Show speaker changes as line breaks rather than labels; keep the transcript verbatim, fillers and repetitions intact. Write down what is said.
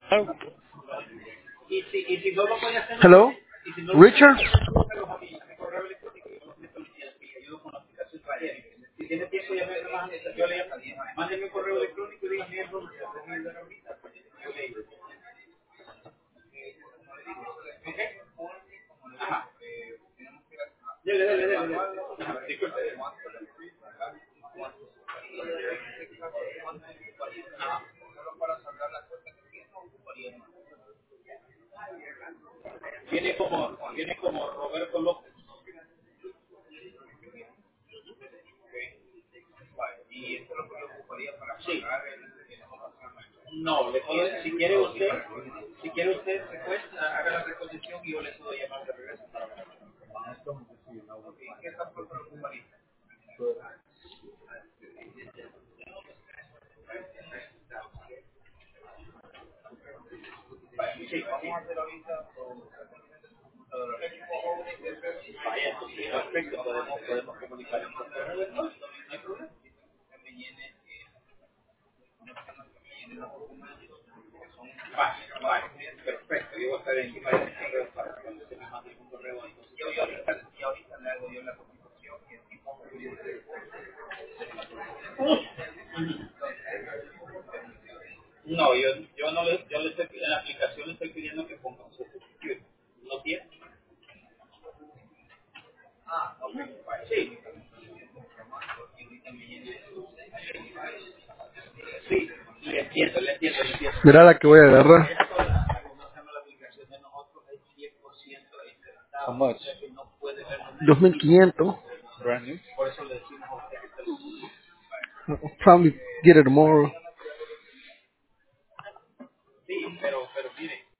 Oh,
Hello, Richard. Mira la que voy a agarrar.
how much?
dos mil quinientos.
Brand new?
I'll probably get it tomorrow.